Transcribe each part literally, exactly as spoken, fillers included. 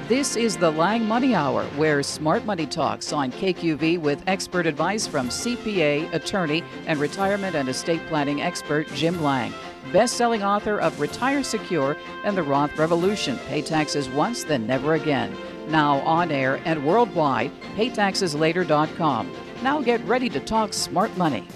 This is the Lang Money Hour, where smart money talks on K Q V with expert advice from C P A, attorney, and retirement and estate planning expert Jim Lang. Best-selling author of Retire Secure and the Roth Revolution, Pay Taxes Once, Then Never Again. Now on air and worldwide, pay taxes later dot com. Now get ready to talk smart money.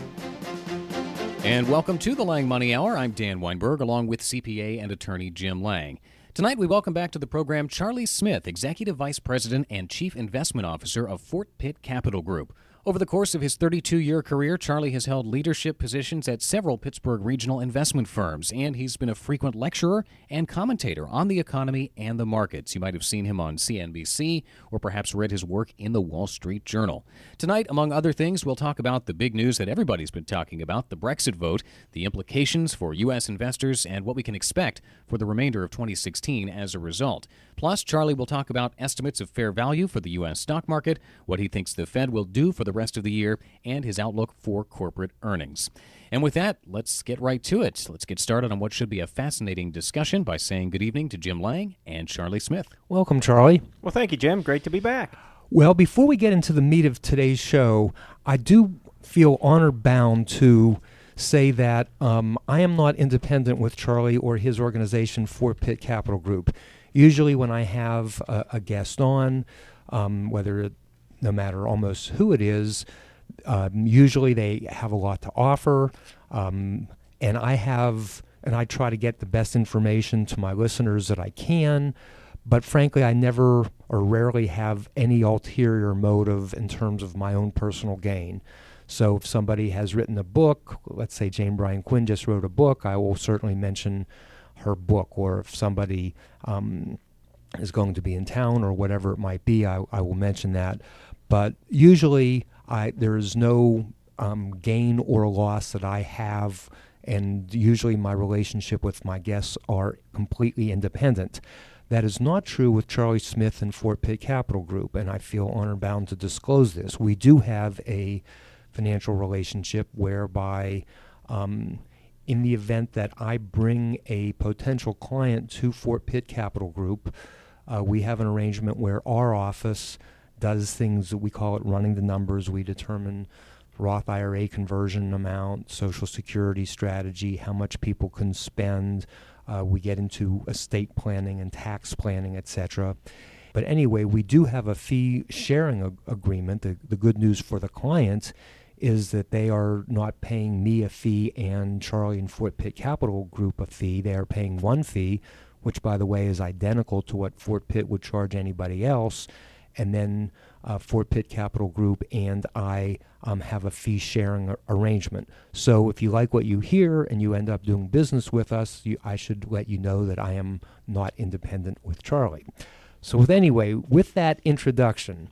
And welcome to the Lang Money Hour. I'm Dan Weinberg, along with C P A and attorney Jim Lang. Tonight, we welcome back to the program Charlie Smith, Executive Vice President and Chief Investment Officer of Fort Pitt Capital Group. Over the course of his thirty-two-year career, Charlie has held leadership positions at several Pittsburgh regional investment firms, and he's been a frequent lecturer and commentator on the economy and the markets. You might have seen him on C N B C or perhaps read his work in the Wall Street Journal. Tonight, among other things, we'll talk about the big news that everybody's been talking about, the Brexit vote, the implications for U S investors, and what we can expect for the remainder of twenty sixteen as a result. Plus, Charlie will talk about estimates of fair value for the U S stock market, what he thinks the Fed will do for the rest of the year, and his outlook for corporate earnings. And with that, let's get right to it. Let's get started on what should be a fascinating discussion by saying good evening to Jim Lang and Charlie Smith. Welcome, Charlie. Well, thank you, Jim. Great to be back. Well, before we get into the meat of today's show, I do feel honor bound to say that um, I am not independent with Charlie or his organization, Fort Pitt Capital Group. Usually when I have a, a guest on, um, whether it, no matter almost who it is, um, usually they have a lot to offer, um, and I have, and I try to get the best information to my listeners that I can, but frankly, I never or rarely have any ulterior motive in terms of my own personal gain. So if somebody has written a book, let's say Jane Bryan Quinn just wrote a book, I will certainly mention her book. Or if somebody um, is going to be in town or whatever it might be, I, I will mention that. But usually I, there is no um, gain or loss that I have, and usually my relationship with my guests are completely independent. That is not true with Charlie Smith and Fort Pitt Capital Group, and I feel honor bound to disclose this. We do have a financial relationship whereby um, in the event that I bring a potential client to Fort Pitt Capital Group, uh, we have an arrangement where our office does things that we call it running the numbers. We determine Roth I R A conversion amount, Social Security strategy, how much people can spend. Uh, we get into estate planning and tax planning, et cetera. But anyway, we do have a fee sharing ag- agreement. The, the good news for the client is that they are not paying me a fee and Charlie and Fort Pitt Capital Group a fee. They are paying one fee, which, by the way, is identical to what Fort Pitt would charge anybody else. And then uh, Fort Pitt Capital Group and I um, have a fee-sharing ar- arrangement. So if you like what you hear and you end up doing business with us, you, I should let you know that I am not independent with Charlie. So with, anyway, with that introduction,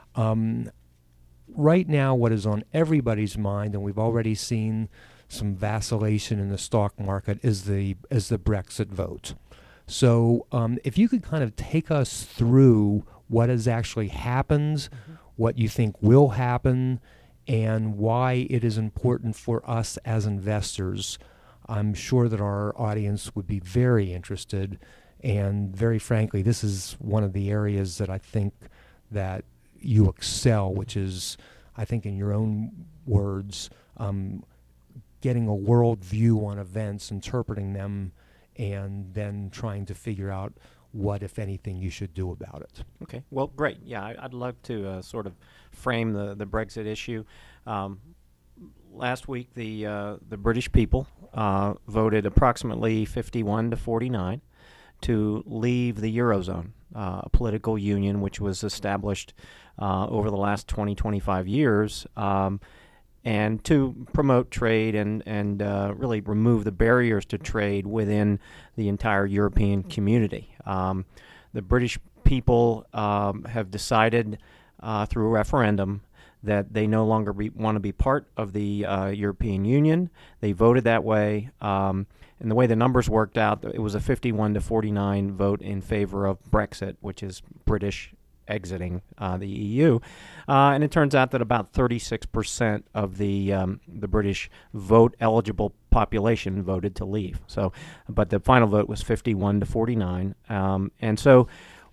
um, right now what is on everybody's mind, and we've already seen some vacillation in the stock market, is the is the Brexit vote. So um, if you could kind of take us through what has actually happened, mm-hmm. what you think will happen, and why it is important for us as investors. I'm sure that our audience would be very interested, and very frankly, this is one of the areas that I think that you excel, which is, I think in your own words, um, getting a world view on events, interpreting them, and then trying to figure out what, if anything, you should do about it. Okay. Well, great. Yeah, I, I'd love to uh, sort of frame the, the Brexit issue. Um, last week, the uh, the British people uh, voted approximately fifty-one to forty-nine to leave the Eurozone, uh, a political union which was established uh, over the last twenty, twenty-five years, um, and to promote trade and, and uh, really remove the barriers to trade within the entire European community. Um, the British people um, have decided uh, through a referendum that they no longer be, want to be part of the uh, European Union. They voted that way, um, and the way the numbers worked out, it was a fifty-one to forty-nine vote in favor of Brexit, which is British exiting uh, the E U, uh, and it turns out that about thirty-six percent of the um, the British vote-eligible population voted to leave. So, but the final vote was fifty-one to forty-nine, um, and so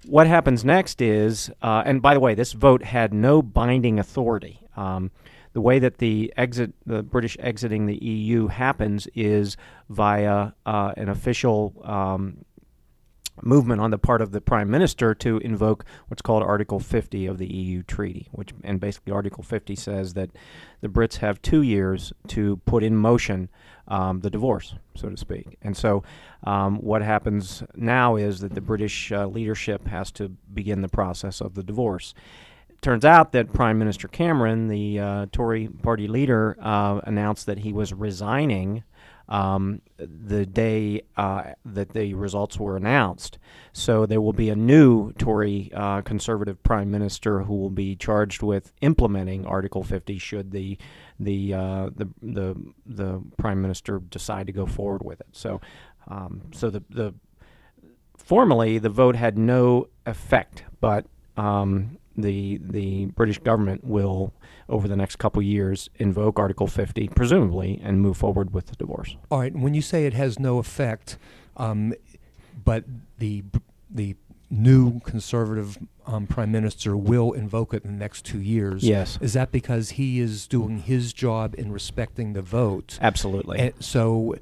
what happens next is, uh, and by the way, this vote had no binding authority. Um, the way that the exit, the British exiting the E U happens is via uh, an official um, movement on the part of the Prime Minister to invoke what's called Article fifty of the E U Treaty, which, and basically Article fifty says that the Brits have two years to put in motion um, the divorce, so to speak. And so um, what happens now is that the British uh, leadership has to begin the process of the divorce. It turns out that Prime Minister Cameron, the uh, Tory party leader, uh, announced that he was resigning Um, the day uh, that the results were announced. So there will be a new Tory uh, conservative prime minister who will be charged with implementing Article fifty should the the uh, the, the the prime minister decide to go forward with it. So um, so the the formally the vote had no effect, but um, the the British government will, over the next couple years, invoke Article fifty, presumably, and move forward with the divorce. All right. When you say it has no effect, um, but the the new conservative um, prime minister will invoke it in the next two years. Yes. Is that because he is doing his job in respecting the vote? Absolutely. And so,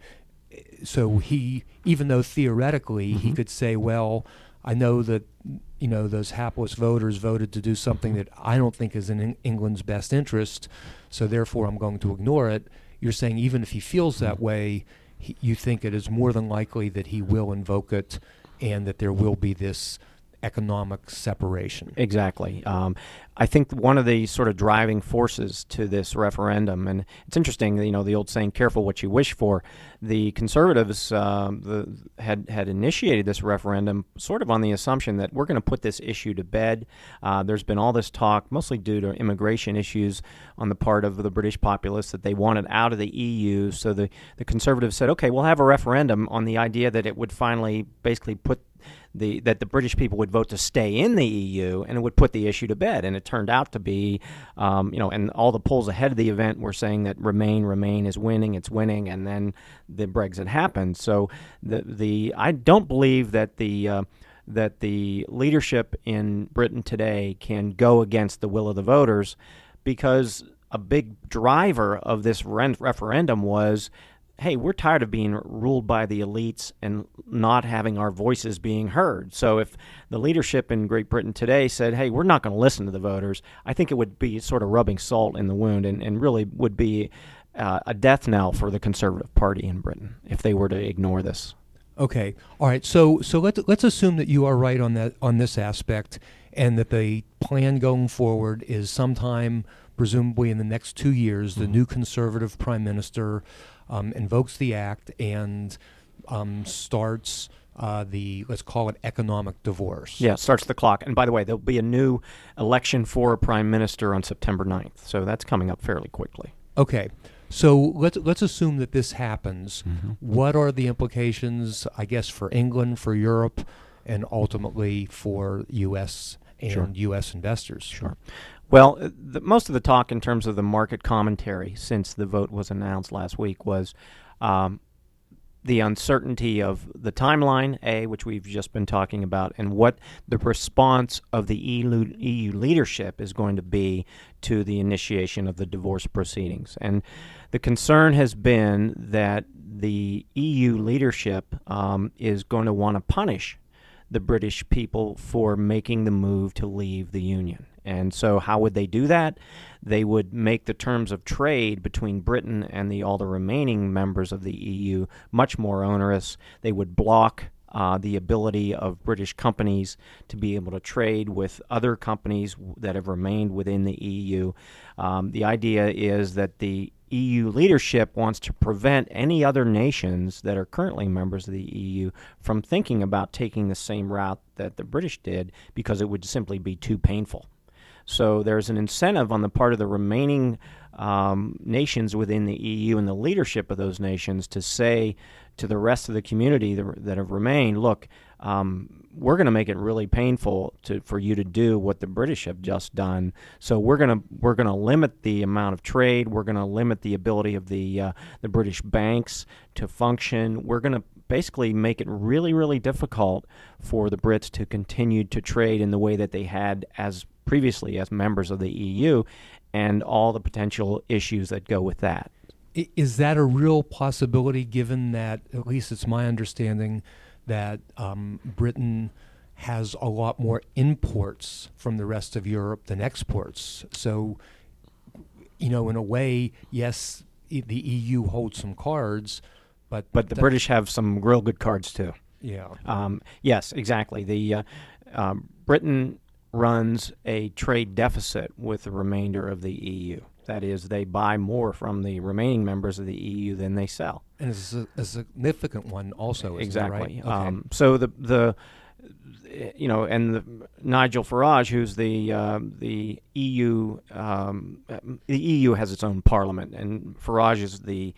so he, even though theoretically mm-hmm. he could say, well, I know that, you know, those hapless voters voted to do something that I don't think is in England's best interest, so therefore I'm going to ignore it. You're saying even if he feels that way, he, you think it is more than likely that he will invoke it and that there will be this economic separation. Exactly. Um, I think one of the sort of driving forces to this referendum, and it's interesting, you know, the old saying, careful what you wish for. The conservatives um, the, had, had initiated this referendum sort of on the assumption that we're going to put this issue to bed. Uh, there's been all this talk, mostly due to immigration issues on the part of the British populace, that they wanted out of the E U. So the, the conservatives said, okay, we'll have a referendum on the idea that it would finally basically put the that the British people would vote to stay in the E U, and it would put the issue to bed. And it turned out to be, um, you know, and all the polls ahead of the event were saying that Remain, Remain is winning, it's winning, and then the Brexit happened. So the the I don't believe that the uh, that the leadership in Britain today can go against the will of the voters, because a big driver of this re- referendum was, hey, we're tired of being ruled by the elites and not having our voices being heard. So if the leadership in Great Britain today said, hey, we're not going to listen to the voters, I think it would be sort of rubbing salt in the wound, and, and really would be uh, a death knell for the Conservative Party in Britain if they were to ignore this. Okay. All right. So so let's let's assume that you are right on that on this aspect, and that the plan going forward is sometime, presumably in the next two years, the mm-hmm. new Conservative Prime Minister Um, invokes the act and um, starts uh, the, let's call it, economic divorce. Yeah, starts the clock. And by the way, there'll be a new election for a prime minister on September ninth, so that's coming up fairly quickly. Okay, so let's let's assume that this happens. Mm-hmm. What are the implications, I guess, for England, for Europe, and ultimately for U S and Sure. U S investors? Sure. Well, the, most of the talk in terms of the market commentary since the vote was announced last week was um, the uncertainty of the timeline, A, which we've just been talking about, and what the response of the E U leadership is going to be to the initiation of the divorce proceedings. And the concern has been that the E U leadership um, is going to want to punish the British people for making the move to leave the Union. And so how would they do that? They would make the terms of trade between Britain and the, all the remaining members of the E U much more onerous. They would block uh, the ability of British companies to be able to trade with other companies that have remained within the E U. Um, the idea is that the E U leadership wants to prevent any other nations that are currently members of the E U from thinking about taking the same route that the British did, because it would simply be too painful. So there's an incentive on the part of the remaining um, nations within the E U and the leadership of those nations to say to the rest of the community that, that have remained, look, um, we're going to make it really painful to, for you to do what the British have just done. So we're going to we're going to limit the amount of trade. We're going to limit the ability of the uh, the British banks to function. We're going to basically make it really, really difficult for the Brits to continue to trade in the way that they had as previously as members of the E U, and all the potential issues that go with that. Is that a real possibility, given that, at least it's my understanding, that um, Britain has a lot more imports from the rest of Europe than exports? So, you know, in a way, yes, e- the E U holds some cards, but... But the that, British have some real good cards, too. Yeah. Um, yes, exactly. The uh, um, Britain runs a trade deficit with the remainder of the E U. That is, they buy more from the remaining members of the E U than they sell. And it's a, a significant one also, isn't Exactly. it, right? Okay. Um, so the the you know, and the, Nigel Farage, who's the uh, the E U, um, the E U has its own parliament, and Farage is the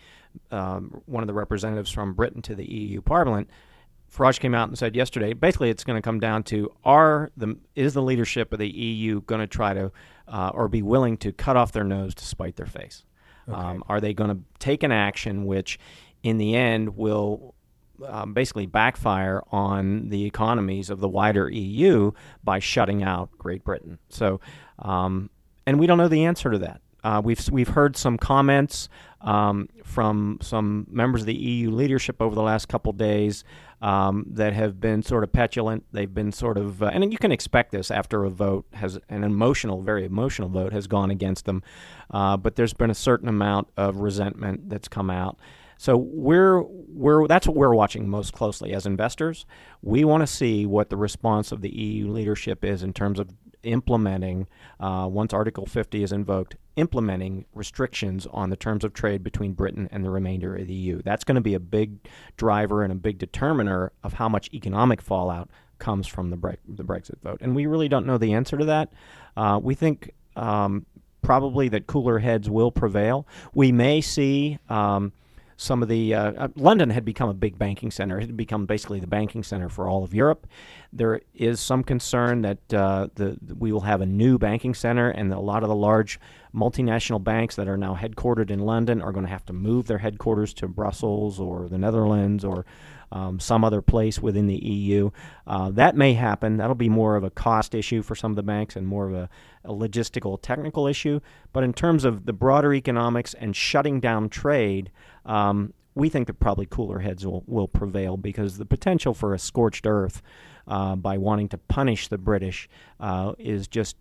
um, one of the representatives from Britain to the E U Parliament. Farage came out and said yesterday, basically, it's going to come down to: are the is the leadership of the E U going to try to uh, or be willing to cut off their nose to spite their face? Okay. Um, are they going to take an action which, in the end, will um, basically backfire on the economies of the wider E U by shutting out Great Britain? So, um, and we don't know the answer to that. Uh, we've we've heard some comments um, from some members of the E U leadership over the last couple days um, that have been sort of petulant. They've been sort of, uh, and you can expect this after a vote has an emotional, very emotional vote has gone against them. Uh, but there's been a certain amount of resentment that's come out. So we're we're that's what we're watching most closely as investors. We want to see what the response of the E U leadership is in terms of implementing, uh, once Article fifty is invoked, implementing restrictions on the terms of trade between Britain and the remainder of the E U. That's going to be a big driver and a big determiner of how much economic fallout comes from the, bre- the Brexit vote. And we really don't know the answer to that. Uh, we think um, probably that cooler heads will prevail. We may see... Um, Some of the uh, uh, London had become a big banking center. It had become basically the banking center for all of Europe. There is some concern that uh, the we will have a new banking center, and a lot of the large multinational banks that are now headquartered in London are going to have to move their headquarters to Brussels or the Netherlands or um, some other place within the E U. Uh, that may happen. That'll be more of a cost issue for some of the banks and more of a, a logistical, technical issue. But in terms of the broader economics and shutting down trade, Um, we think that probably cooler heads will, will prevail, because the potential for a scorched earth uh, by wanting to punish the British uh, is just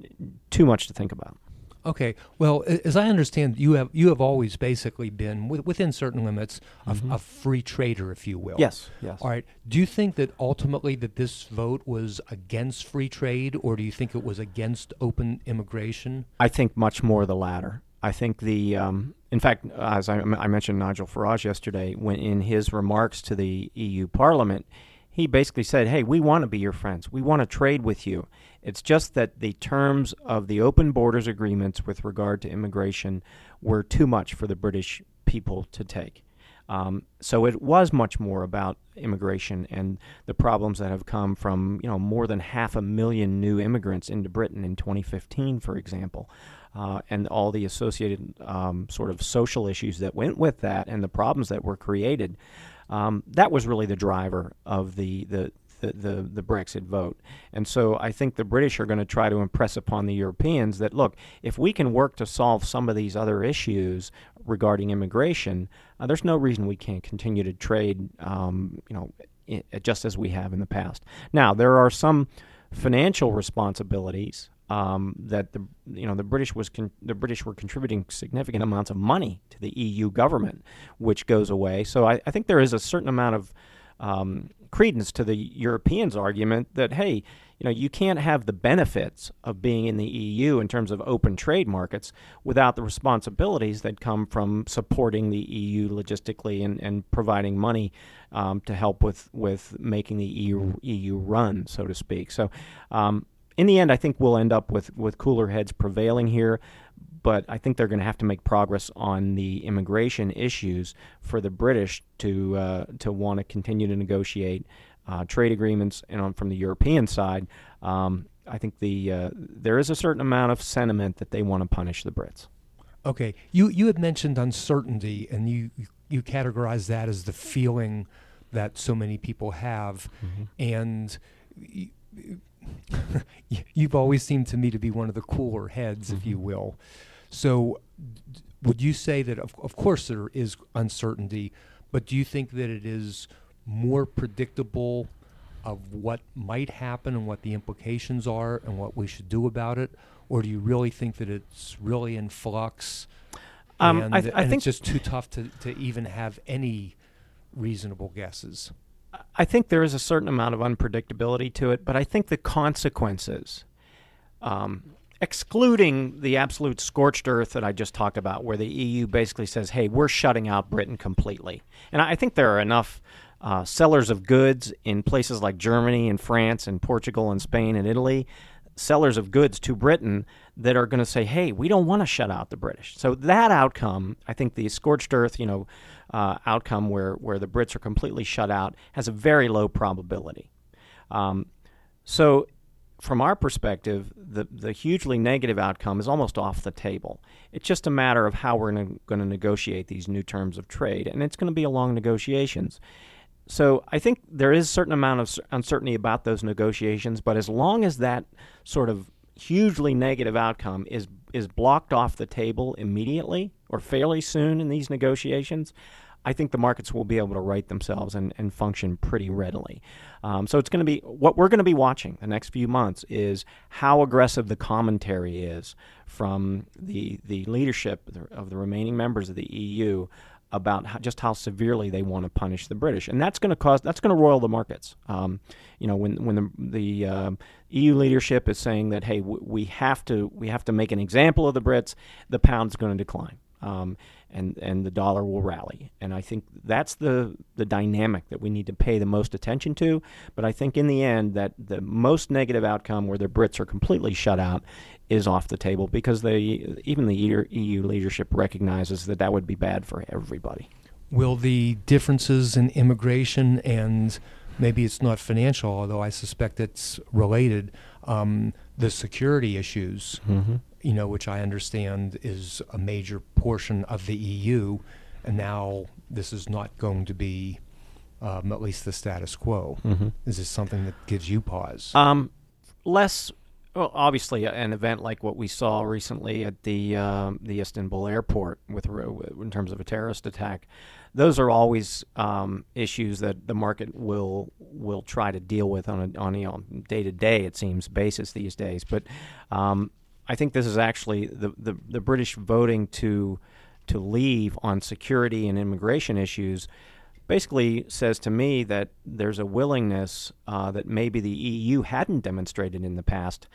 too much to think about. Okay. Well, a- as I understand, you have you have always basically been, with, within certain limits, a, f- a free trader, if you will. Yes, yes. All right. Do you think that ultimately that this vote was against free trade, or do you think it was against open immigration? I think much more the latter. I think the, um, in fact, as I, I mentioned Nigel Farage yesterday, when in his remarks to the E U Parliament, he basically said, hey, we want to be your friends. We want to trade with you. It's just that the terms of the open borders agreements with regard to immigration were too much for the British people to take. Um, so it was much more about immigration and the problems that have come from, you know, more than half a million new immigrants into Britain in twenty fifteen, for example. Uh, and all the associated um, sort of social issues that went with that and the problems that were created. Um, that was really the driver of the, the, the, the, the Brexit vote. And so I think the British are going to try to impress upon the Europeans that, look, if we can work to solve some of these other issues regarding immigration, uh, there's no reason we can't continue to trade, um, you know, I- just as we have in the past. Now, there are some financial responsibilities Um, that the you know the British was con- the British were contributing significant amounts of money to the E U government, which goes away. So I, I think there is a certain amount of um, credence to the Europeans' argument that, hey, you know you can't have the benefits of being in the E U in terms of open trade markets without the responsibilities that come from supporting the E U logistically and, and providing money um, to help with with making the E U, E U run, so to speak. So. Um, In the end, I think we'll end up with, with cooler heads prevailing here, but I think they're going to have to make progress on the immigration issues for the British to uh, to want to continue to negotiate uh, trade agreements. And on, from the European side, um, I think the uh, there is a certain amount of sentiment that they want to punish the Brits. Okay. You you had mentioned uncertainty, and you you categorize that as the feeling that so many people have. Mm-hmm. And y- you've always seemed to me to be one of the cooler heads, Mm-hmm. if you will. So d- would you say that, of, of course, there is uncertainty, but do you think that it is more predictable of what might happen and what the implications are and what we should do about it? Or do you really think that it's really in flux Um, and, I th- I and think it's just too tough to, to even have any reasonable guesses? I think there is a certain amount of unpredictability to it, but I think the consequences, um, excluding the absolute scorched earth that I just talked about, where the E U basically says, hey, we're shutting out Britain completely. And I think there are enough uh, sellers of goods in places like Germany and France and Portugal and Spain and Italy, sellers of goods to Britain, that are going to say, hey, we don't want to shut out the British. So that outcome, I think the scorched earth, you know, uh, outcome where, where the Brits are completely shut out has a very low probability. Um, so from our perspective, the, the hugely negative outcome is almost off the table. It's just a matter of how we're going to negotiate these new terms of trade, and it's going to be a long negotiations. So I think there is a certain amount of uncertainty about those negotiations, but as long as that sort of hugely negative outcome is is blocked off the table immediately or fairly soon in these negotiations, I think the markets will be able to right themselves and, and function pretty readily. Um, so it's going to be what we're going to be watching the next few months is how aggressive the commentary is from the the leadership of the remaining members of the E U about how, just how severely they want to punish the British, and that's going to cause that's going to roil the markets. Um, you know, when when the the uh, E U leadership is saying that, hey, w- we have to we have to make an example of the Brits, the pound's going to decline, um, and and the dollar will rally. And I think that's the the dynamic that we need to pay the most attention to. But I think in the end, that the most negative outcome, where the Brits are completely shut out, is off the table, because they even the E U leadership recognizes that that would be bad for everybody. Will the differences in immigration, and maybe it's not financial, although I suspect it's related, um, the security issues, Mm-hmm. you know, which I understand is a major portion of the E U, and now this is not going to be um, at least the status quo. Mm-hmm. Is this something that gives you pause? Um, less. Well, obviously, an event like what we saw recently at the um, the Istanbul airport, with in terms of a terrorist attack, those are always um, issues that the market will will try to deal with on a on a day to day, it seems, basis these days. But um, I think this is actually the, the the British voting to to leave on security and immigration issues. Basically says to me that there's a willingness uh, that maybe the E U hadn't demonstrated in the past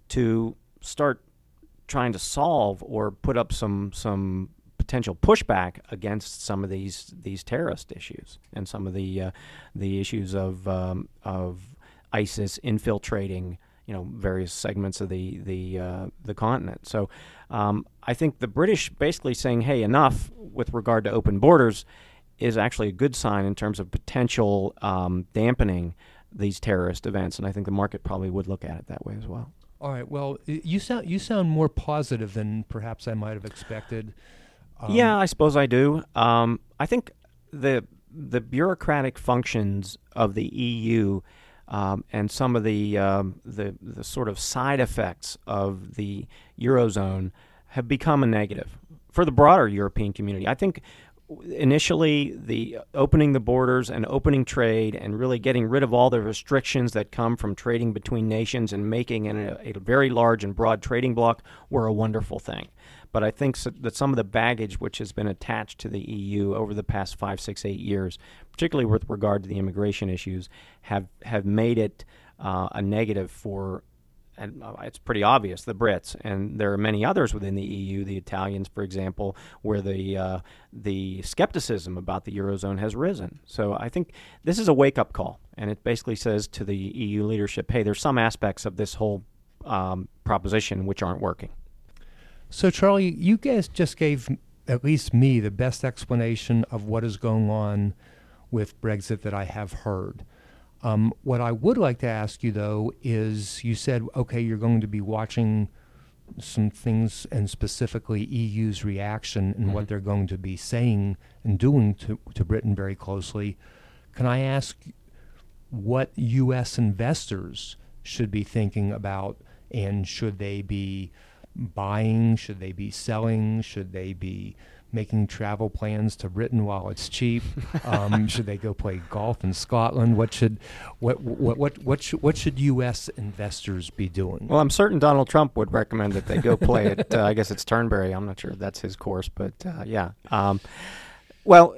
to start trying to solve or put up some some potential pushback against some of these these terrorist issues and some of the uh, the issues of um, of ISIS infiltrating, you know, various segments of the the uh, the continent. So um, I think the British basically saying, hey, enough with regard to open borders is actually a good sign in terms of potential um, dampening these terrorist events, and I think the market probably would look at it that way as well. All right. Well, y- you sound you sound more positive than perhaps I might have expected. Um, Yeah, I suppose I do. Um, I think the the bureaucratic functions of the E U um, and some of the, um, the the sort of side effects of the Eurozone have become a negative for the broader European community. I think initially the opening the borders and opening trade and really getting rid of all the restrictions that come from trading between nations and making it a, a very large and broad trading bloc were a wonderful thing. But I think so that some of the baggage which has been attached to the E U over the past five, six, eight years, particularly with regard to the immigration issues, have, have made it uh, a negative for, and it's pretty obvious, the Brits, and there are many others within the E U, the Italians, for example, where the uh, the skepticism about the Eurozone has risen. So I think this is a wake-up call, and it basically says to the E U leadership, hey, there's some aspects of this whole um, proposition which aren't working. So, Charlie, you guys just gave at least me the best explanation of what is going on with Brexit that I have heard. Um, what I would like to ask you, though, is you said, okay, you're going to be watching some things, and specifically E U's reaction and Mm-hmm. what they're going to be saying and doing to, to Britain very closely. Can I ask what U S investors should be thinking about, and should they be buying, should they be selling, should they be making travel plans to Britain while it's cheap? Um, should they go play golf in Scotland? What should what what what what should, what should U S investors be doing? Well, I'm certain Donald Trump would recommend that they go play at, uh, I guess it's Turnberry. I'm not sure if that's his course, but uh, yeah. Um, well,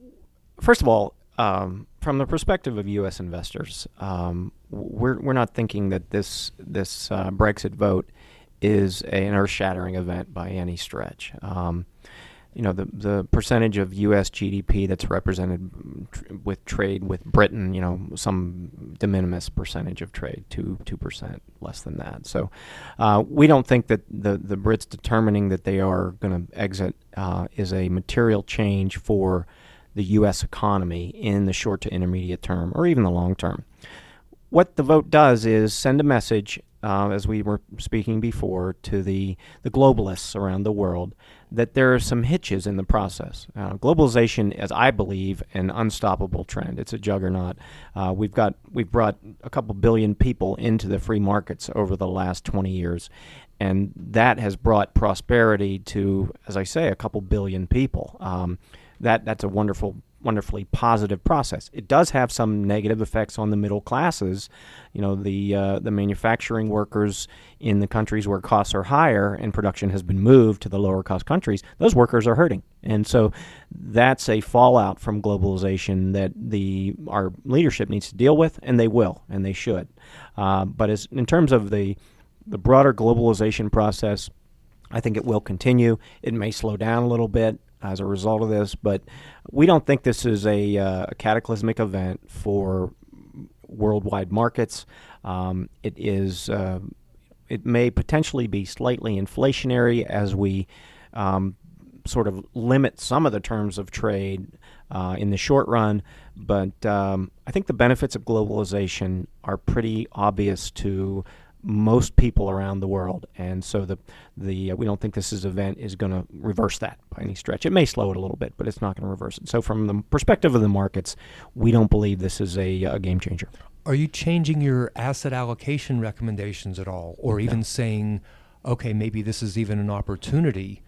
first of all, um, from the perspective of U S investors, um, we're we're not thinking that this this uh, Brexit vote is a, an earth-shattering event by any stretch. Um, you know, the the percentage of U S G D P that's represented tr- with trade with Britain, you know, some de minimis percentage of trade, two two percent, less than that. So uh, we don't think that the the Brits determining that they are going to exit uh, is a material change for the U S economy in the short to intermediate term, or even the long term. What the vote does is send a message, uh, as we were speaking before, to the, the globalists around the world that there are some hitches in the process. Uh, globalization is, I believe, an unstoppable trend. It's a juggernaut. Uh, we've got we've brought a couple billion people into the free markets over the last twenty years, and that has brought prosperity to, as I say, a couple billion people. Um, that that's a wonderful. wonderfully positive process. It does have some negative effects on the middle classes. You know, the uh, the manufacturing workers in the countries where costs are higher and production has been moved to the lower cost countries, those workers are hurting. And so that's a fallout from globalization that the our leadership needs to deal with, and they will, and they should. Uh, but as in terms of the the broader globalization process, I think it will continue. It may slow down a little bit as a result of this, but we don't think this is a, uh, a cataclysmic event for worldwide markets. Um, it is. Uh, it may potentially be slightly inflationary as we um, sort of limit some of the terms of trade uh, in the short run, but um, I think the benefits of globalization are pretty obvious to most people around the world, and so the the uh, we don't think this is event is going to reverse that by any stretch. It may slow it a little bit, but it's not going to reverse it. So from the perspective of the markets, we don't believe this is a, a game changer. Are you changing your asset allocation recommendations at all, or even no. saying, okay, maybe this is even an opportunity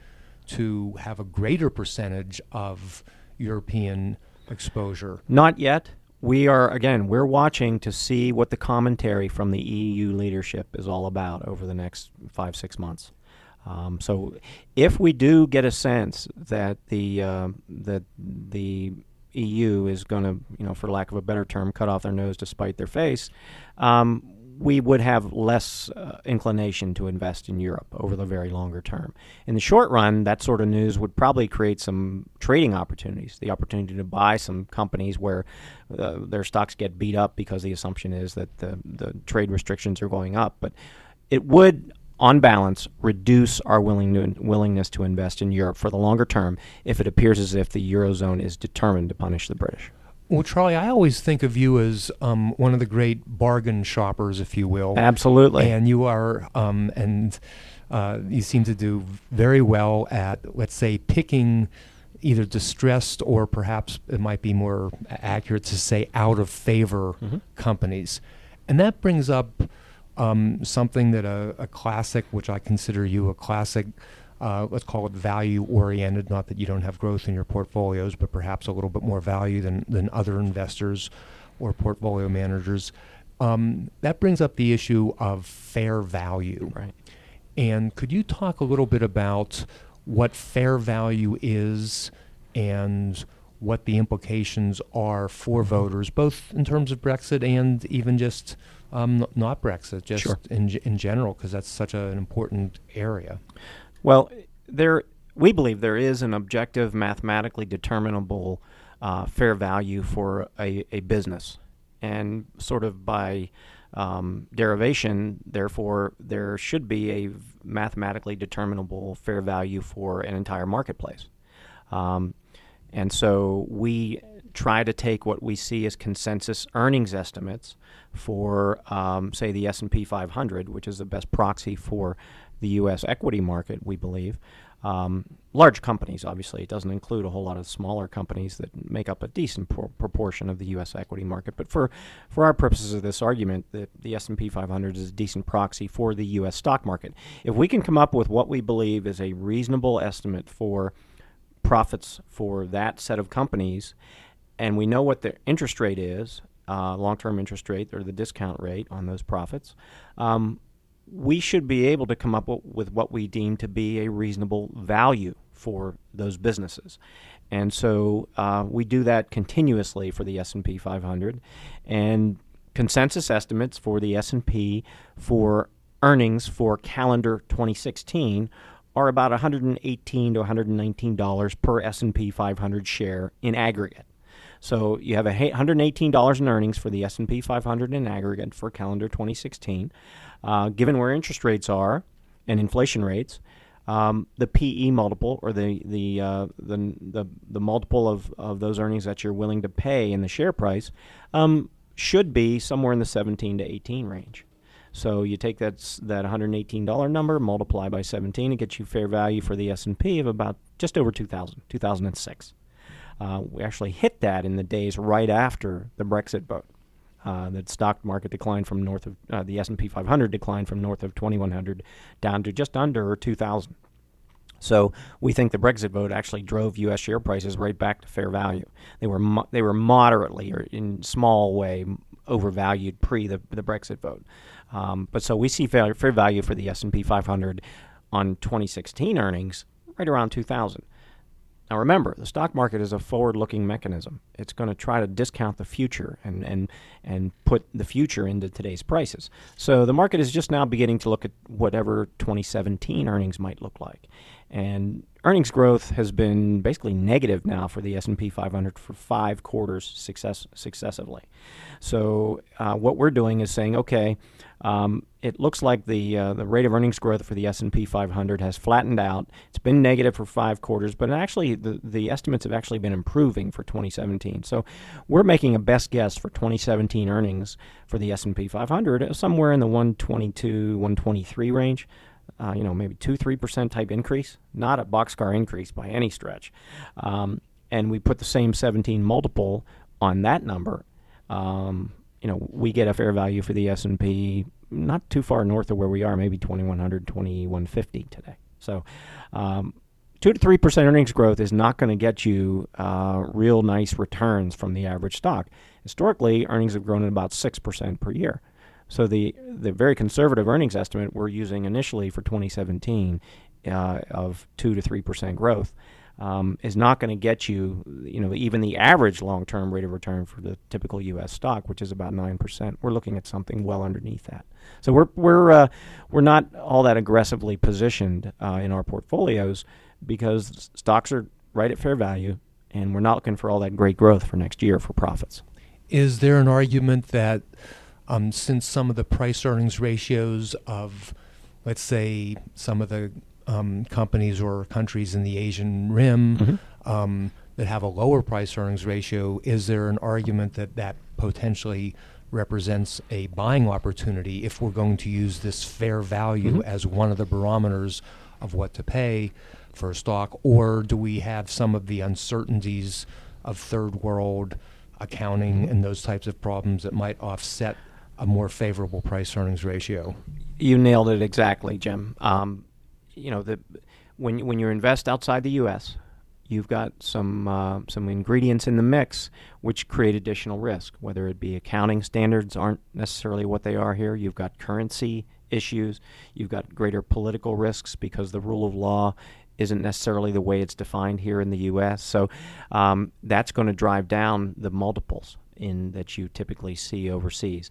to have a greater percentage of European exposure? Not yet. We are, again, we're watching to see what the commentary from the E U leadership is all about over the next five, six months. Um, so if we do get a sense that the uh, that the E U is going to, you know, for lack of a better term, cut off their nose to spite their face, um, we would have less uh, inclination to invest in Europe over the very longer term. In the short run, that sort of news would probably create some trading opportunities, the opportunity to buy some companies where uh, their stocks get beat up because the assumption is that the, the trade restrictions are going up. But it would, on balance, reduce our willing to, willingness to invest in Europe for the longer term if it appears as if the Eurozone is determined to punish the British. Well, Charlie, I always think of you as um, one of the great bargain shoppers, if you will. Absolutely. And you are, um, and uh, you seem to do very well at, let's say, picking either distressed or perhaps it might be more accurate to say out of favor mm-hmm. companies. And that brings up um, something that a, a classic, which I consider you a classic, Uh, let's call it value-oriented, not that you don't have growth in your portfolios, but perhaps a little bit more value than, than other investors or portfolio managers. Um, that brings up the issue of fair value. Right. And could you talk a little bit about what fair value is and what the implications are for voters, both in terms of Brexit and even just um, not Brexit, just sure. in, in general, because that's such a, an important area? Well, there we believe there is an objective, mathematically determinable uh, fair value for a, a business. And sort of by um, derivation, therefore, there should be a mathematically determinable fair value for an entire marketplace. Um, and so we try to take what we see as consensus earnings estimates for, um, say, the S and P five hundred, which is the best proxy for the U S equity market, we believe. Um, large companies, obviously. It doesn't include a whole lot of smaller companies that make up a decent por- proportion of the U S equity market. But for, for our purposes of this argument, the, the S and P five hundred is a decent proxy for the U S stock market. If we can come up with what we believe is a reasonable estimate for profits for that set of companies, and we know what the interest rate is, uh, long-term interest rate or the discount rate on those profits, um, we should be able to come up with what we deem to be a reasonable value for those businesses. And so uh, we do that continuously for the S and P five hundred. And consensus estimates for the S and P for earnings for calendar twenty sixteen are about one hundred eighteen to one hundred nineteen dollars per S and P five hundred share in aggregate. So you have a one hundred eighteen dollars in earnings for the S and P five hundred in aggregate for calendar twenty sixteen. Uh, given where interest rates are and inflation rates, um, the P E multiple, or the the, uh, the the the multiple of, of those earnings that you're willing to pay in the share price, um, should be somewhere in the seventeen to eighteen range. So you take that that one hundred eighteen dollars number, multiply by seventeen, it gets you fair value for the S and P of about just over two thousand, two thousand six. Uh, we actually hit that in the days right after the Brexit vote. Uh, the stock market declined from north of, uh, the S and P five hundred declined from north of twenty-one hundred down to just under two thousand. So we think the Brexit vote actually drove U S share prices right back to fair value. They were mo- they were moderately, or in small way, overvalued pre the, the Brexit vote. Um, but so we see fair, fair value for the S and P five hundred on twenty sixteen earnings right around two thousand. Now remember, the stock market is a forward-looking mechanism. It's going to try to discount the future and, and, and put the future into today's prices. So the market is just now beginning to look at whatever twenty seventeen earnings might look like. And earnings growth has been basically negative now for the S and P five hundred for five quarters success, successively. So uh, what we're doing is saying, okay, um, it looks like the uh, the rate of earnings growth for the S and P five hundred has flattened out. It's been negative for five quarters, but actually the, the estimates have actually been improving for twenty seventeen. So we're making a best guess for twenty seventeen earnings for the S and P five hundred somewhere in the one twenty-two, one twenty-three range. Uh, you know, maybe two, three percent type increase, not a boxcar increase by any stretch. Um, and we put the same seventeen multiple on that number. Um, you know, we get a fair value for the S and P not too far north of where we are, maybe twenty-one hundred, twenty-one fifty today. So um, two to three percent earnings growth is not going to get you uh, real nice returns from the average stock. Historically, earnings have grown at about six percent per year. So the the very conservative earnings estimate we're using initially for twenty seventeen uh, of two to three percent growth um, is not going to get you, you know, even the average long-term rate of return for the typical U S stock, which is about nine percent. We're looking at something well underneath that. So we're we're uh, we're not all that aggressively positioned uh, in our portfolios because stocks are right at fair value, and we're not looking for all that great growth for next year for profits. Is there an argument that Um, since some of the price-earnings ratios of, let's say, some of the um, companies or countries in the Asian Rim mm-hmm. um, that have a lower price-earnings ratio, is there an argument that that potentially represents a buying opportunity if we're going to use this fair value mm-hmm. as one of the barometers of what to pay for a stock? Or do we have some of the uncertainties of third world accounting mm-hmm. and those types of problems that might offset a more favorable price-earnings ratio? You nailed it exactly, Jim. Um, you know, the, when when you invest outside the U S, you've got some uh, some ingredients in the mix which create additional risk, whether it be accounting standards aren't necessarily what they are here. You've got currency issues. You've got greater political risks because the rule of law isn't necessarily the way it's defined here in the U S. So um, that's going to drive down the multiples in that you typically see overseas.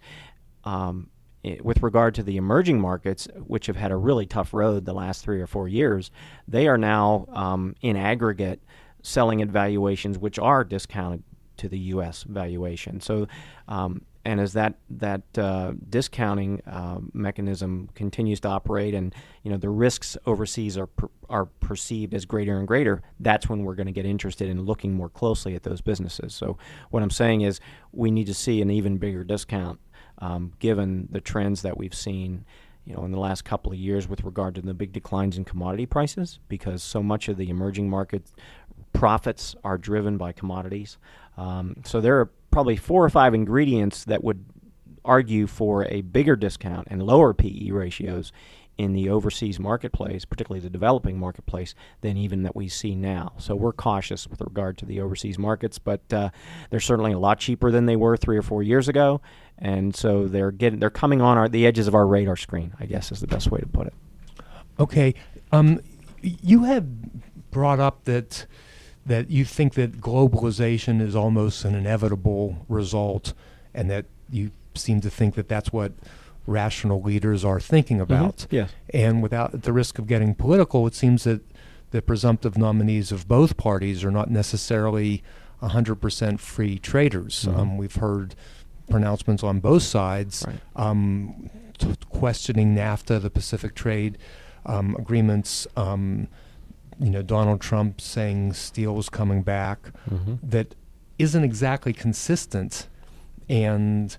Um, it, with regard to the emerging markets, which have had a really tough road the last three or four years, they are now um, in aggregate selling at valuations which are discounted to the U S valuation. So um, and as that that uh, discounting uh, mechanism continues to operate, and you know the risks overseas are per, are perceived as greater and greater, that's when we're going to get interested in looking more closely at those businesses. So what I'm saying is we need to see an even bigger discount, um, given the trends that we've seen, you know, in the last couple of years with regard to the big declines in commodity prices, because so much of the emerging market profits are driven by commodities. Um, so there are probably four or five ingredients that would argue for a bigger discount and lower P E ratios in the overseas marketplace, particularly the developing marketplace, than even that we see now. So we're cautious with regard to the overseas markets, but uh, they're certainly a lot cheaper than they were three or four years ago, and so they're getting they're coming on our, the edges of our radar screen, I guess is the best way to put it. Okay, um, you have brought up that that you think that globalization is almost an inevitable result, and that you seem to think that that's what rational leaders are thinking about. Mm-hmm. Yes. And without at the risk of getting political, it seems that the presumptive nominees of both parties are not necessarily one hundred percent free traders. Mm-hmm. Um, we've heard pronouncements on both sides, right. um, t- questioning NAFTA, the Pacific Trade um, agreements, um, you know, Donald Trump saying steel is coming back, Mm-hmm. that isn't exactly consistent. And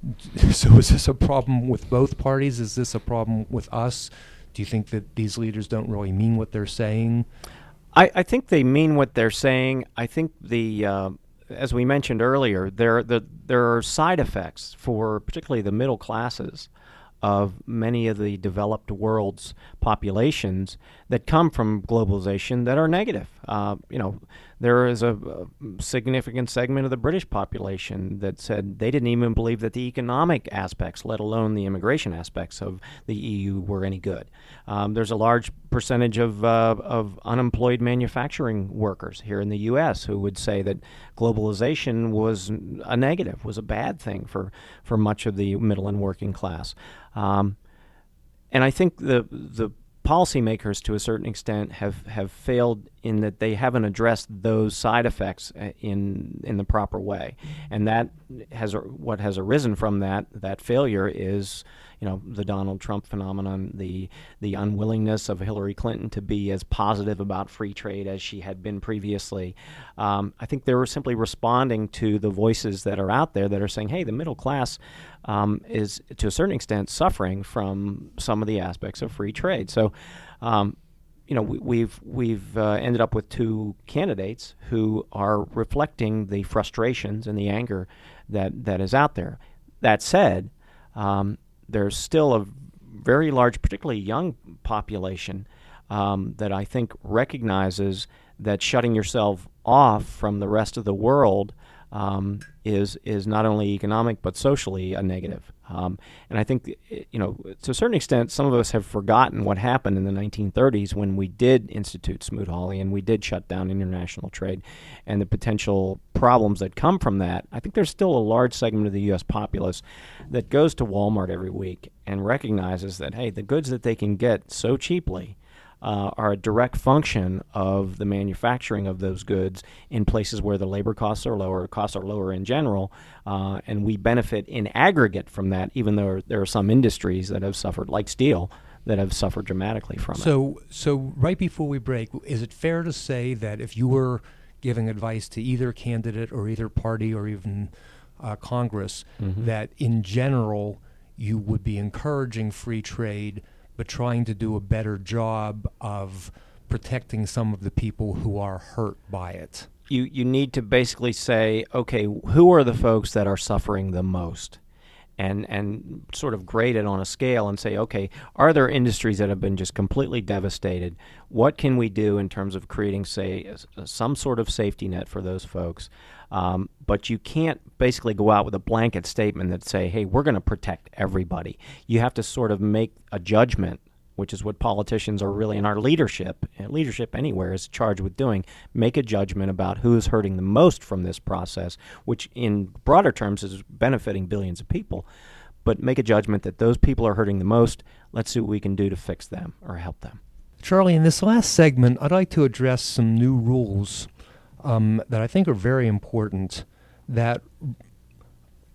so is this a problem with both parties? Is this a problem with us? Do you think that these leaders don't really mean what they're saying? I, I think they mean what they're saying. I think the, uh, as we mentioned earlier, there the, there are side effects for particularly the middle classes of many of the developed world's populations that come from globalization that are negative. Uh, you know, there is a, a significant segment of the British population that said they didn't even believe that the economic aspects, let alone the immigration aspects of the E U, were any good. Um, there's a large percentage of uh, of unemployed manufacturing workers here in the U S who would say that globalization was a negative, was a bad thing for, for much of the middle and working class. Um, and I think the the policymakers, to a certain extent, have, have failed in that they haven't addressed those side effects in in the proper way, and that has what has arisen from that that failure is, you know, the Donald Trump phenomenon, the the unwillingness of Hillary Clinton to be as positive about free trade as she had been previously. Um, I think they were simply responding to the voices that are out there that are saying, hey, the middle class um, is, to a certain extent, suffering from some of the aspects of free trade. So, um, you know, we, we've we've uh, ended up with two candidates who are reflecting the frustrations and the anger that, that is out there. That said, um, there's still a very large, particularly young population um, that I think recognizes that shutting yourself off from the rest of the world um, is is not only economic but socially a negative. Um, and I think, you know, to a certain extent, some of us have forgotten what happened in the nineteen thirties when we did institute Smoot-Hawley and we did shut down international trade and the potential problems that come from that. I think there's still a large segment of the U S populace that goes to Walmart every week and recognizes that, hey, the goods that they can get so cheaply Uh, are a direct function of the manufacturing of those goods in places where the labor costs are lower, costs are lower in general, uh, and we benefit in aggregate from that, even though there are some industries that have suffered, like steel, that have suffered dramatically from so, it. So right before we break, is it fair to say that if you were giving advice to either candidate or either party or even uh, Congress, Mm-hmm. that in general you would be encouraging free trade but trying to do a better job of protecting some of the people who are hurt by it? You you need to basically say, okay, who are the folks that are suffering the most? And and sort of grade it on a scale and say, okay, are there industries that have been just completely devastated? What can we do in terms of creating, say, a, some sort of safety net for those folks? Um, but you can't basically go out with a blanket statement that say, hey, we're going to protect everybody. You have to sort of make a judgment, which is what politicians are really, in our leadership, and leadership anywhere is charged with doing, make a judgment about who is hurting the most from this process, which in broader terms is benefiting billions of people. But make a judgment that those people are hurting the most. Let's see what we can do to fix them or help them. Charlie, in this last segment, I'd like to address some new rules um, that I think are very important that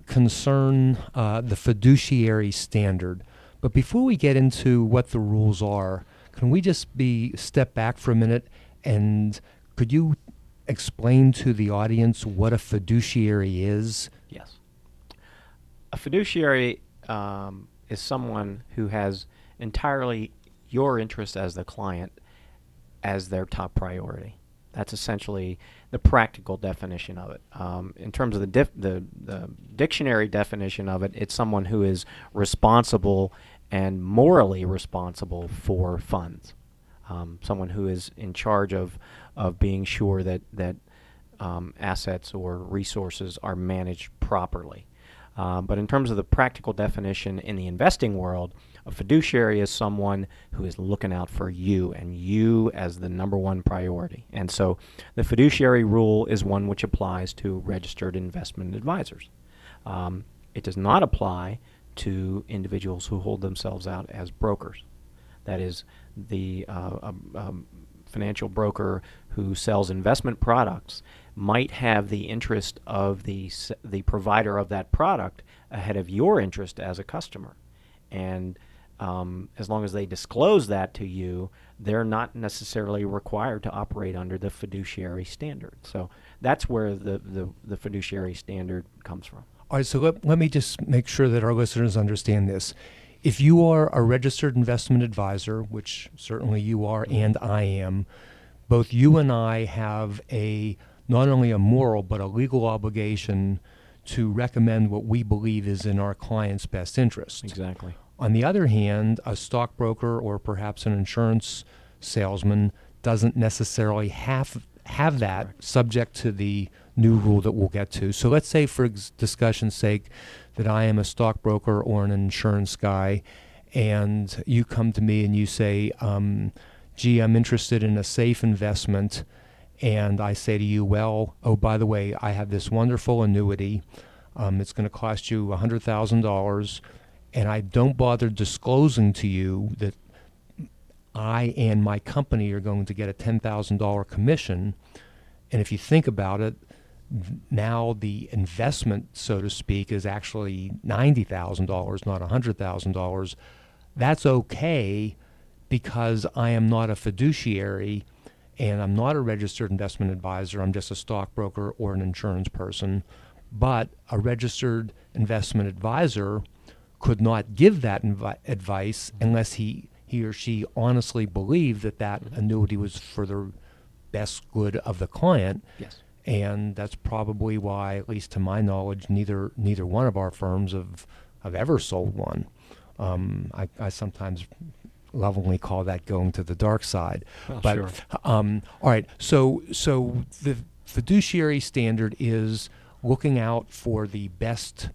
concern uh, the fiduciary standard. But before we get into what the rules are, can we just be step back for a minute, and could you explain to the audience what a fiduciary is? Yes. A fiduciary um, is someone who has entirely your interest as the client as their top priority. That's essentially the practical definition of it. Um, in terms of the, dif- the the dictionary definition of it, it's someone who is responsible and morally responsible for funds. Um, someone who is in charge of of being sure that that um, assets or resources are managed properly. Um, but in terms of the practical definition in the investing world, a fiduciary is someone who is looking out for you and you as the number one priority. And so the fiduciary rule is one which applies to registered investment advisors. Um, it does not apply to individuals who hold themselves out as brokers. That is, the uh, um, um, financial broker who sells investment products might have the interest of the the provider of that product ahead of your interest as a customer. And um, as long as they disclose that to you, they're not necessarily required to operate under the fiduciary standard. So that's where the, the, the fiduciary standard comes from. All right, so let, let me just make sure that our listeners understand this. If you are a registered investment advisor, which certainly you are and I am, both you and I have a not only a moral but a legal obligation to recommend what we believe is in our client's best interest. Exactly. On the other hand, a stockbroker or perhaps an insurance salesman doesn't necessarily have have that, correct, subject to the new rule that we'll get to. So let's say, for ex- discussion's sake, that I am a stockbroker or an insurance guy, and you come to me and you say, um, gee, I'm interested in a safe investment, and I say to you, well, oh, by the way, I have this wonderful annuity. Um, it's going to cost you one hundred thousand dollars, and I don't bother disclosing to you that I and my company are going to get a ten thousand dollars commission. And if you think about it, now the investment, so to speak, is actually ninety thousand dollars, not one hundred thousand dollars. That's okay because I am not a fiduciary and I'm not a registered investment advisor. I'm just a stockbroker or an insurance person. But a registered investment advisor could not give that invi- advice unless he, he or she honestly believed that that annuity was for the best good of the client. Yes. And that's probably why, at least to my knowledge, neither neither one of our firms have, have ever sold one. Um, I, I sometimes lovingly call that going to the dark side. Well, but sure. um, all right, so so the fiduciary standard is looking out for the best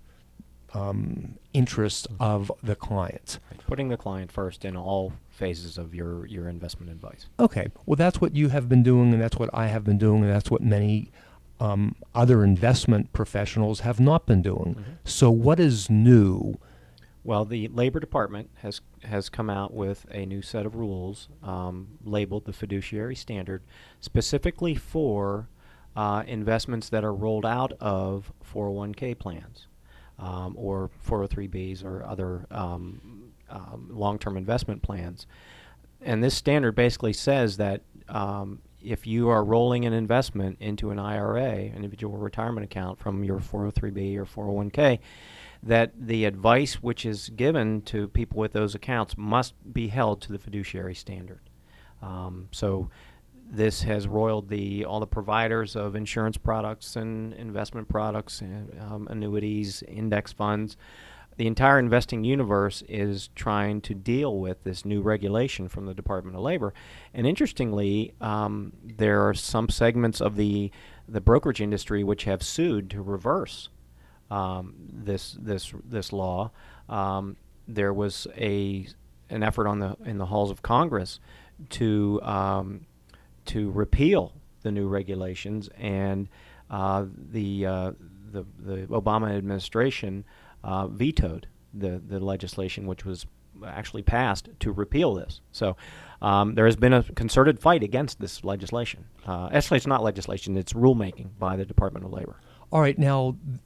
um, interest of the client. Putting the client first in all phases of your, your investment advice. Okay, well, that's what you have been doing, and that's what I have been doing, and that's what many um, other investment professionals have not been doing. Mm-hmm. So what is new? Well, the Labor Department has has come out with a new set of rules um, labeled the fiduciary standard, specifically for uh, investments that are rolled out of four oh one k plans um, or four oh three B's or other um, um, long-term investment plans. And this standard basically says that um, if you are rolling an investment into an I R A, an individual retirement account, from your four oh three B or four oh one k, that the advice which is given to people with those accounts must be held to the fiduciary standard. Um, so this has roiled the all the providers of insurance products and investment products, and, um, annuities, index funds. The entire investing universe is trying to deal with this new regulation from the Department of Labor. And interestingly, um, there are some segments of the the brokerage industry which have sued to reverse um, this this this law. Um, there was a an effort on the in the halls of Congress to um, to repeal the new regulations, and uh, the uh, the the Obama administration Uh, vetoed the, the legislation which was actually passed to repeal this. So um, there has been a concerted fight against this legislation. Uh, actually, it's not legislation, it's rulemaking by the Department of Labor. All right, now,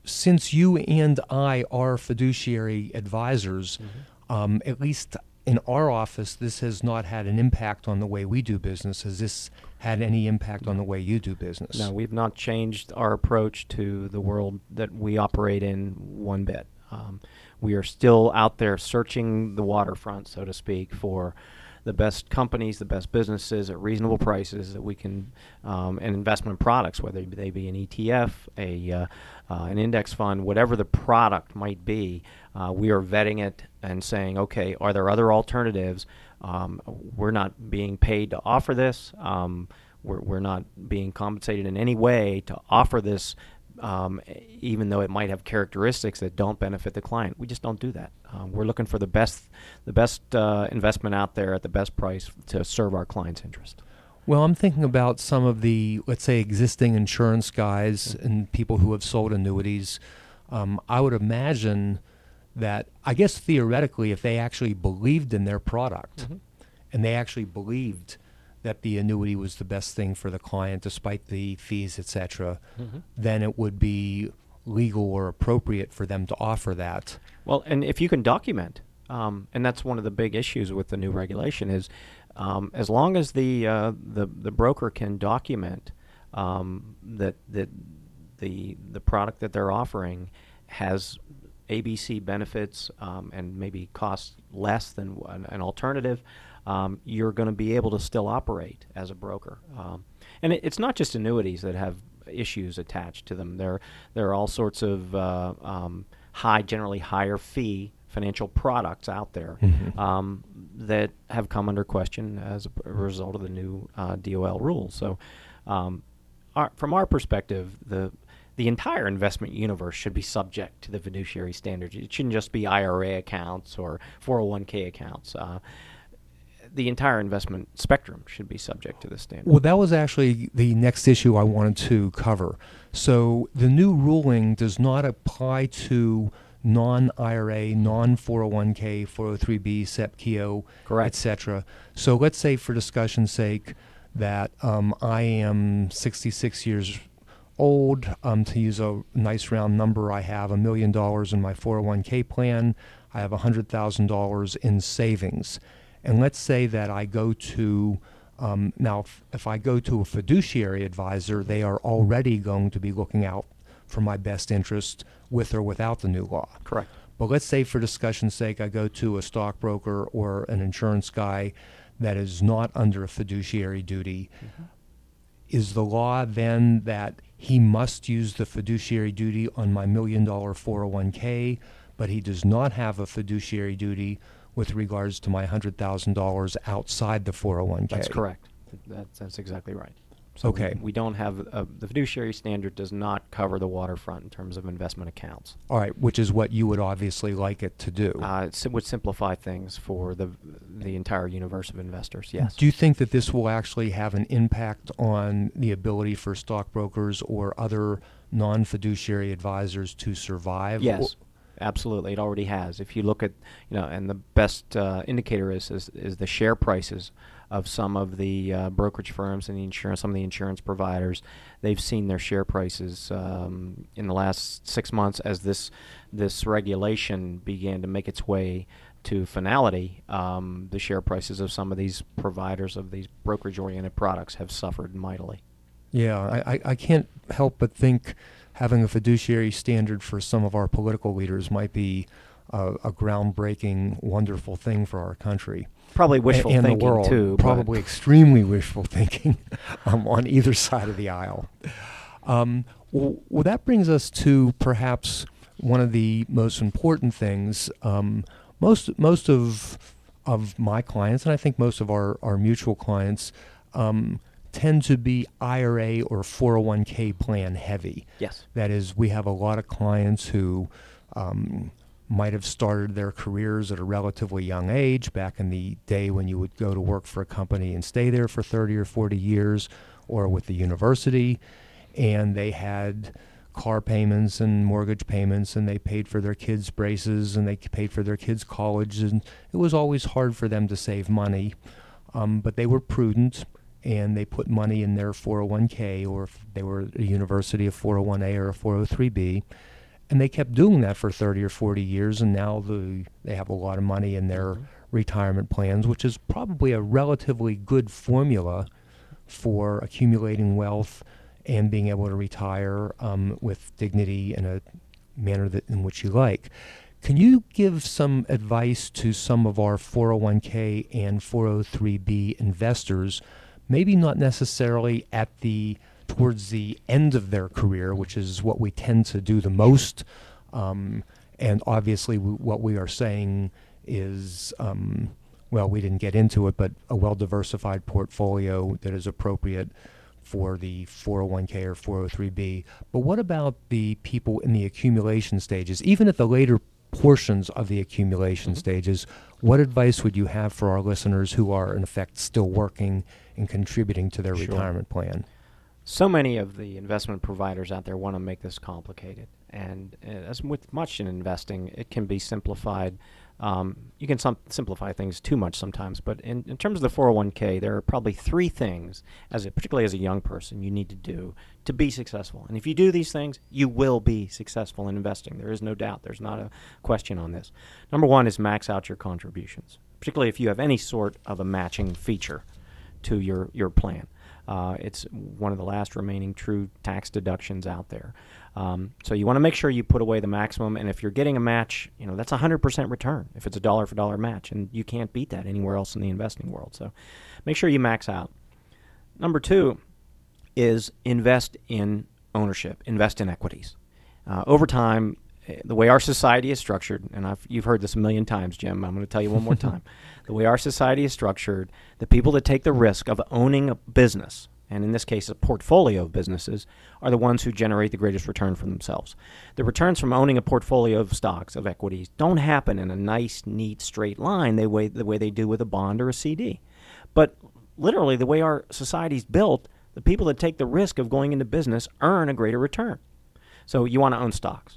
since you and I are fiduciary advisors, mm-hmm. um, at least in our office, this has not had an impact on the way we do business. Has this had any impact on the way you do business? No, we've not changed our approach to the world that we operate in one bit. Um, we are still out there searching the waterfront, so to speak, for the best companies, the best businesses at reasonable prices that we can, um, and investment products, whether they be an E T F, a uh, uh, an index fund, whatever the product might be. Uh, we are vetting it and saying, okay, are there other alternatives? Um, we're not being paid to offer this. Um, we're, we're not being compensated in any way to offer this, um, even though it might have characteristics that don't benefit the client. We just don't do that. Uh, we're looking for the best, the best uh, investment out there at the best price to serve our client's interest. Well, I'm thinking about some of the, let's say, existing insurance guys mm-hmm. and people who have sold annuities. Um, I would imagine that, I guess theoretically, if they actually believed in their product mm-hmm. and they actually believed that the annuity was the best thing for the client despite the fees, et cetera, mm-hmm. then it would be legal or appropriate for them to offer that. Well, and if you can document, um, and that's one of the big issues with the new regulation is um, as long as the, uh, the the broker can document um, that that the the product that they're offering has A B C benefits um, and maybe costs less than an, an alternative, um, you're going to be able to still operate as a broker. Um, and it, it's not just annuities that have issues attached to them. There, there are all sorts of uh, um, high, generally higher fee financial products out there mm-hmm. um, that have come under question as a, a result of the new uh, D O L rules. So, um, our, from our perspective, the the entire investment universe should be subject to the fiduciary standards. It shouldn't just be I R A accounts or four oh one k accounts. Uh, the entire investment spectrum should be subject to this standard. Well, that was actually the next issue I wanted to cover. So the new ruling does not apply to non-I R A, non-four oh one k, four oh three b, S E P, K E O, et cetera. So let's say, for discussion's sake, that um, I am sixty-six years old. Um, to use a nice round number, I have a million dollars in my four oh one k plan. I have one hundred thousand dollars in savings. And let's say that I go to, um, now if, if I go to a fiduciary advisor, they are already going to be looking out for my best interest with or without the new law. Correct. But let's say, for discussion's sake, I go to a stockbroker or an insurance guy that is not under a fiduciary duty. Mm-hmm. Is the law then that he must use the fiduciary duty on my million dollar four oh one k, but he does not have a fiduciary duty with regards to my one hundred thousand dollars outside the four oh one k? That's correct. That's, that's exactly right. So okay. we, we don't have, uh, the fiduciary standard does not cover the waterfront in terms of investment accounts. All right, which is what you would obviously like it to do. Uh, it would simplify things for the the entire universe of investors, yes. Do you think that this will actually have an impact on the ability for stockbrokers or other non-fiduciary advisors to survive? Yes. Absolutely, it already has. If you look at, you know, and the best uh, indicator is, is is the share prices of some of the uh, brokerage firms and the insurance, some of the insurance providers. They've seen their share prices um, in the last six months as this this regulation began to make its way to finality. Um, the share prices of some of these providers of these brokerage-oriented products have suffered mightily. Yeah, I, I, I can't help but think having a fiduciary standard for some of our political leaders might be uh, a groundbreaking, wonderful thing for our country. Probably wishful and, and thinking, the world. too. Probably extremely wishful thinking um, on either side of the aisle. Um, well, well, that brings us to perhaps one of the most important things. Um, most most of of my clients, and I think most of our, our mutual clients, um, tend to be I R A or four oh one k plan heavy. Yes. That is, we have a lot of clients who um, might have started their careers at a relatively young age, back in the day when you would go to work for a company and stay there for thirty or forty years, or with the university, and they had car payments and mortgage payments, and they paid for their kids' braces, and they paid for their kids' college, and it was always hard for them to save money, um, but they were prudent, and they put money in their four oh one k, or if they were at a university, a four oh one a or a four oh three b, And they kept doing that for thirty or forty years, and now the, they have a lot of money in their mm-hmm. retirement plans, which is probably a relatively good formula for accumulating wealth and being able to retire um, with dignity in a manner that in which you like. Can you give some advice to some of our four oh one k and four oh three b investors, maybe not necessarily at the towards the end of their career, which is what we tend to do the most, um, and obviously w- what we are saying is, um, well, we didn't get into it, but a well-diversified portfolio that is appropriate for the four oh one k or four oh three b. But what about the people in the accumulation stages, even at the later portions of the accumulation mm-hmm. stages? What advice would you have for our listeners who are, in effect, still working and contributing to their sure. retirement plan? So many of the investment providers out there want to make this complicated. And uh, as with much in investing, it can be simplified. Um, you can some simplify things too much sometimes, but in, in terms of the four oh one k, there are probably three things, as a, particularly as a young person, you need to do to be successful. And if you do these things, you will be successful in investing. There is no doubt. There's not a question on this. Number one is max out your contributions, particularly if you have any sort of a matching feature to your, your plan. Uh, it's one of the last remaining true tax deductions out there. Um, so you want to make sure you put away the maximum, and if you're getting a match, you know, that's a one hundred percent return if it's a dollar for dollar match, and you can't beat that anywhere else in the investing world. So make sure you max out. Number two is invest in ownership, invest in equities. Uh, over time, the way our society is structured, and I've, you've heard this a million times, Jim, I'm going to tell you one more time. The way our society is structured, the people that take the risk of owning a business, and in this case a portfolio of businesses, are the ones who generate the greatest return for themselves. The returns from owning a portfolio of stocks, of equities, don't happen in a nice, neat, straight line the way, the way they do with a bond or a C D. But literally, the way our society is built, the people that take the risk of going into business earn a greater return. So you want to own stocks.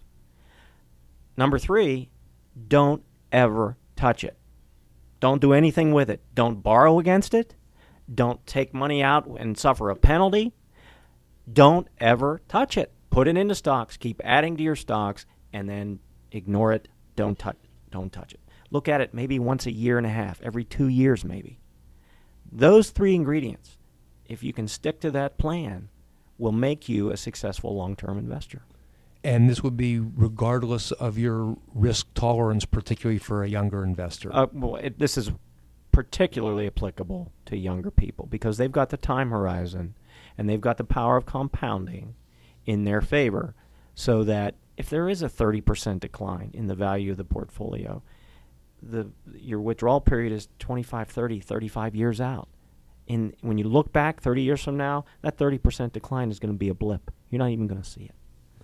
Number three, don't ever touch it. Don't do anything with it. Don't borrow against it. Don't take money out and suffer a penalty. Don't ever touch it. Put it into stocks. Keep adding to your stocks, and then ignore it. Don't touch. Don't touch it. Look at it maybe once a year and a half, every two years maybe. Those three ingredients, if you can stick to that plan, will make you a successful long-term investor. And this would be regardless of your risk tolerance, particularly for a younger investor. Uh, well, it, this is particularly applicable to younger people because they've got the time horizon and they've got the power of compounding in their favor, so that if there is a thirty percent decline in the value of the portfolio, the your withdrawal period is twenty-five, thirty, thirty-five years out. And when you look back thirty years from now, that thirty percent decline is going to be a blip. You're not even going to see it.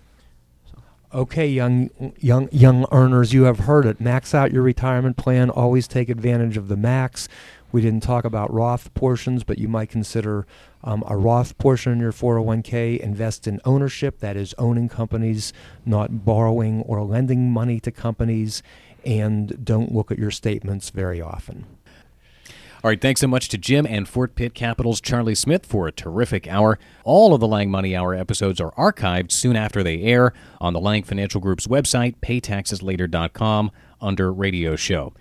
Okay, young young young earners, you have heard it. Max out your retirement plan. Always take advantage of the max. We didn't talk about Roth portions, but you might consider um, a Roth portion in your four oh one k. Invest in ownership, that is owning companies, not borrowing or lending money to companies, and don't look at your statements very often. All right, thanks so much to Jim and Fort Pitt Capital's Charlie Smith for a terrific hour. All of the Lang Money Hour episodes are archived soon after they air on the Lang Financial Group's website, pay taxes later dot com, under Radio Show.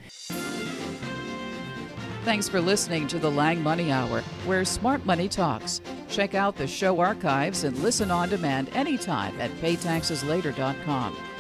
Thanks for listening to the Lang Money Hour, where smart money talks. Check out the show archives and listen on demand anytime at pay taxes later dot com.